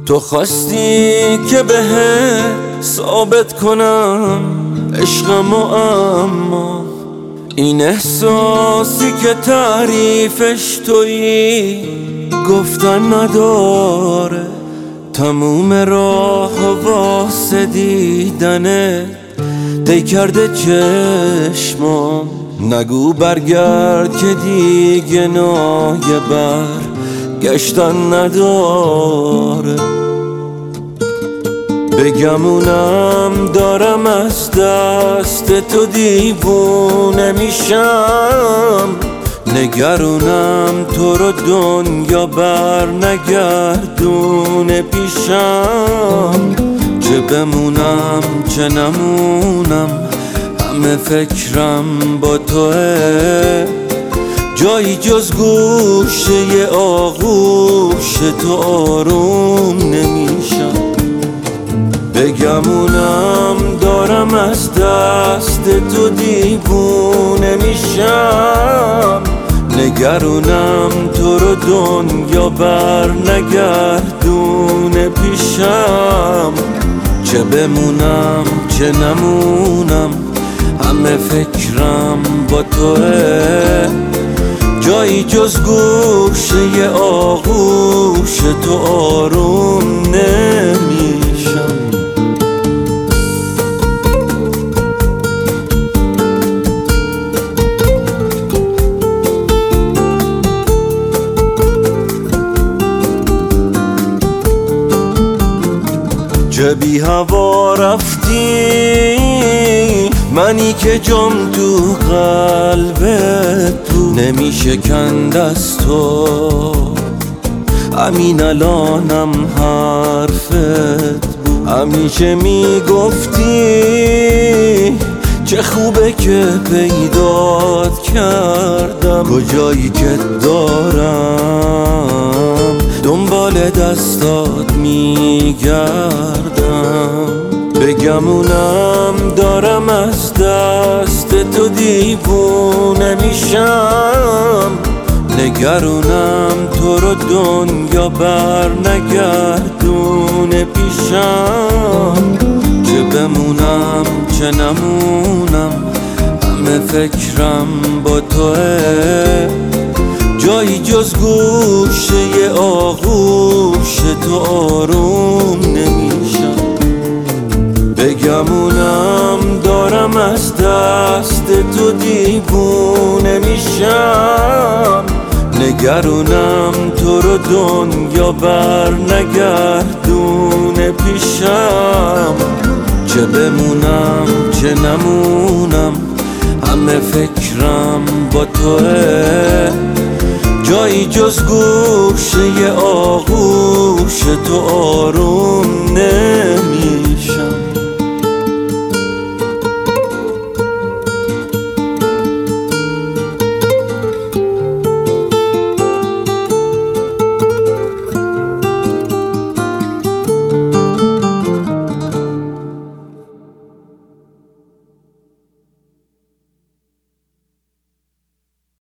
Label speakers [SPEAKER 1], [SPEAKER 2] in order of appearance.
[SPEAKER 1] تو خواستی که بهت ثابت کنم عشقمو، اما این احساسی که تعریفش تویی گفتن نداره. تموم راه واسه دیدنت دی کرده چشمام. نگو برگرد که دیگه نایه برگشتن نداره. بگمونم دارم از دست تو دیوونه میشم، نگرونم تو رو دنیا بر نگردونه پیشم. چه بمونم چه نمونم همه فکرم با توه، جایی جز گوشه آغوش تو آروم نمیشم. بگمونم دارم از دست تو دیوونه میشم، نگرونم تو رو دنیا بر نگردونه پیشم. چه بمونم چه نمونم همه فکرم با توه، جایی جز گوشه آغوش تو آروم نمیشم. چه بی هوا رفتی منی که جام تو قلبت بود، نمیشه کند از تو همین الانم حرفت بود. همیشه میگفتی چه خوبه که پیدات کردم، کجایی که دارم دنبال دستات میگردم. بگمونم دارم از دست تو دیوونه میشم، نگرونم تو رو دنیا بر نگردونه پیشم. چه بمونم چه نمونم همه فکرم با توه، جایی جز گوشه آغوش تو آروم نمیشم. بگمونم دارم از دست تو دیوونه میشم، نگرونم تو رو دنیا بر نگردونه پیشم. چه بمونم چه نمونم همه فکرم با توه، جایی جز گوشه آغوش تو آروم نه